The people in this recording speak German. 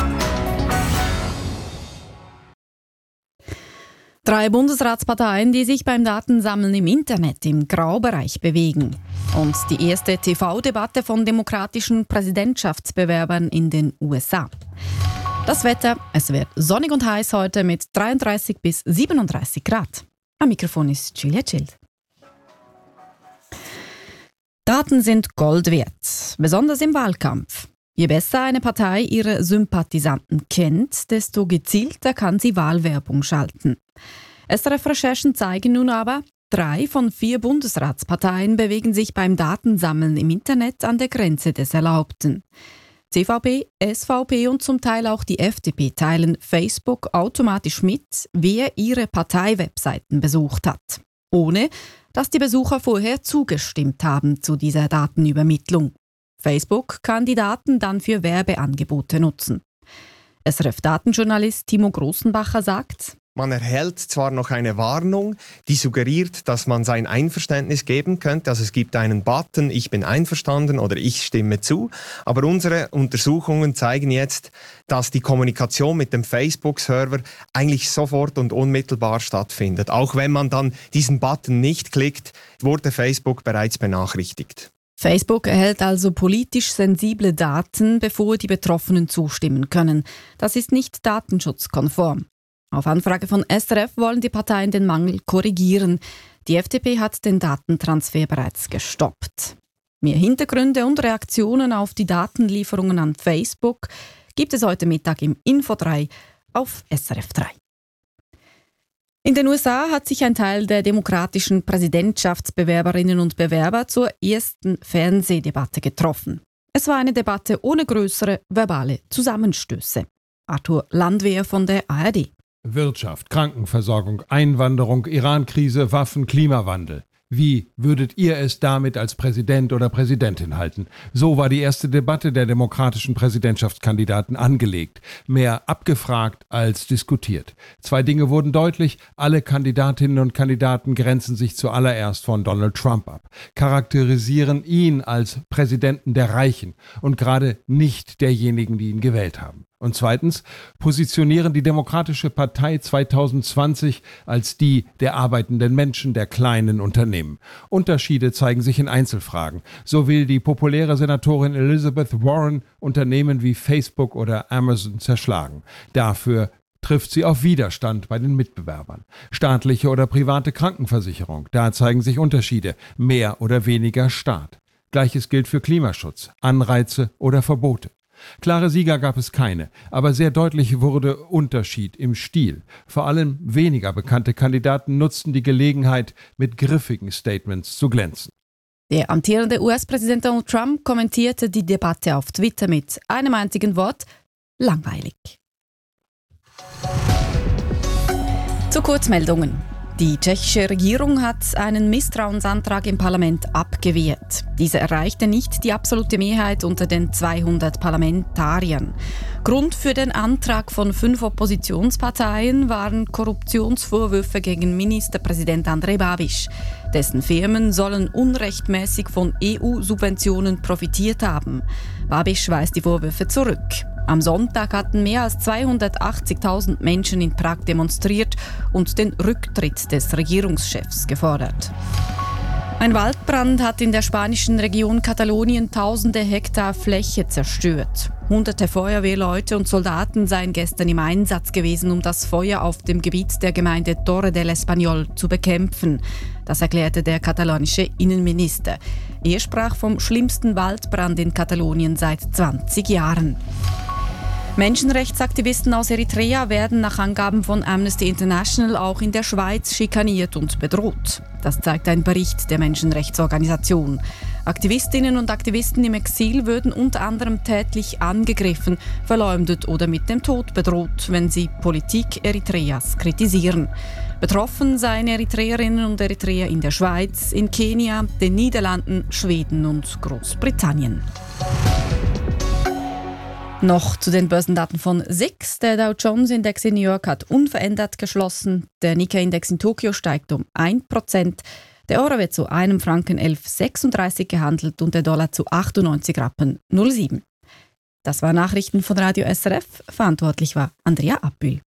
3 Bundesratsparteien, die sich beim Datensammeln im Internet im Graubereich bewegen. Und die erste TV-Debatte von demokratischen Präsidentschaftsbewerbern in den USA. Das Wetter, es wird sonnig und heiß heute mit 33 bis 37 Grad. Am Mikrofon ist Julia Schild. Daten sind Gold wert, besonders im Wahlkampf. Je besser eine Partei ihre Sympathisanten kennt, desto gezielter kann sie Wahlwerbung schalten. SRF-Recherchen zeigen nun aber, 3 von 4 Bundesratsparteien bewegen sich beim Datensammeln im Internet an der Grenze des Erlaubten. CVP, SVP und zum Teil auch die FDP teilen Facebook automatisch mit, wer ihre Parteiwebseiten besucht hat, ohne dass die Besucher vorher zugestimmt haben zu dieser Datenübermittlung. Facebook kann die Daten dann für Werbeangebote nutzen. SRF-Datenjournalist Timo Grossenbacher sagt: Man erhält zwar noch eine Warnung, die suggeriert, dass man sein Einverständnis geben könnte. Also es gibt einen Button, ich bin einverstanden oder ich stimme zu. Aber unsere Untersuchungen zeigen jetzt, dass die Kommunikation mit dem Facebook-Server eigentlich sofort und unmittelbar stattfindet. Auch wenn man dann diesen Button nicht klickt, wurde Facebook bereits benachrichtigt. Facebook erhält also politisch sensible Daten, bevor die Betroffenen zustimmen können. Das ist nicht datenschutzkonform. Auf Anfrage von SRF wollen die Parteien den Mangel korrigieren. Die FDP hat den Datentransfer bereits gestoppt. Mehr Hintergründe und Reaktionen auf die Datenlieferungen an Facebook gibt es heute Mittag im Info 3 auf SRF 3. In den USA hat sich ein Teil der demokratischen Präsidentschaftsbewerberinnen und Bewerber zur ersten Fernsehdebatte getroffen. Es war eine Debatte ohne größere verbale Zusammenstöße. Arthur Landwehr von der ARD. Wirtschaft, Krankenversorgung, Einwanderung, Iran-Krise, Waffen, Klimawandel. Wie würdet ihr es damit als Präsident oder Präsidentin halten? So war die erste Debatte der demokratischen Präsidentschaftskandidaten angelegt. Mehr abgefragt als diskutiert. 2 Dinge wurden deutlich. Alle Kandidatinnen und Kandidaten grenzen sich zuallererst von Donald Trump ab. Charakterisieren ihn als Präsidenten der Reichen und gerade nicht derjenigen, die ihn gewählt haben. Und zweitens positionieren die Demokratische Partei 2020 als die der arbeitenden Menschen, der kleinen Unternehmen. Unterschiede zeigen sich in Einzelfragen. So will die populäre Senatorin Elizabeth Warren Unternehmen wie Facebook oder Amazon zerschlagen. Dafür trifft sie auf Widerstand bei den Mitbewerbern. Staatliche oder private Krankenversicherung, da zeigen sich Unterschiede, mehr oder weniger Staat. Gleiches gilt für Klimaschutz, Anreize oder Verbote. Klare Sieger gab es keine, aber sehr deutlich wurde Unterschied im Stil. Vor allem weniger bekannte Kandidaten nutzten die Gelegenheit, mit griffigen Statements zu glänzen. Der amtierende US-Präsident Donald Trump kommentierte die Debatte auf Twitter mit einem einzigen Wort: langweilig. Zu Kurzmeldungen. Die tschechische Regierung hat einen Misstrauensantrag im Parlament abgewehrt. Dieser erreichte nicht die absolute Mehrheit unter den 200 Parlamentariern. Grund für den Antrag von 5 Oppositionsparteien waren Korruptionsvorwürfe gegen Ministerpräsident Andrej Babiš. Dessen Firmen sollen unrechtmäßig von EU-Subventionen profitiert haben. Babiš weist die Vorwürfe zurück. Am Sonntag hatten mehr als 280.000 Menschen in Prag demonstriert und den Rücktritt des Regierungschefs gefordert. Ein Waldbrand hat in der spanischen Region Katalonien tausende Hektar Fläche zerstört. Hunderte Feuerwehrleute und Soldaten seien gestern im Einsatz gewesen, um das Feuer auf dem Gebiet der Gemeinde Torre del Espanyol zu bekämpfen. Das erklärte der katalonische Innenminister. Er sprach vom schlimmsten Waldbrand in Katalonien seit 20 Jahren. Menschenrechtsaktivisten aus Eritrea werden nach Angaben von Amnesty International auch in der Schweiz schikaniert und bedroht. Das zeigt ein Bericht der Menschenrechtsorganisation. Aktivistinnen und Aktivisten im Exil würden unter anderem tätlich angegriffen, verleumdet oder mit dem Tod bedroht, wenn sie Politik Eritreas kritisieren. Betroffen seien Eritreerinnen und Eritreer in der Schweiz, in Kenia, den Niederlanden, Schweden und Großbritannien. Noch zu den Börsendaten von SIX. Der Dow Jones Index in New York hat unverändert geschlossen. Der Nikkei-Index in Tokio steigt um 1%. Der Euro wird zu einem Franken 11,36 gehandelt und der Dollar zu 98,07 Rappen. Das war Nachrichten von Radio SRF. Verantwortlich war Andrea Abbühl.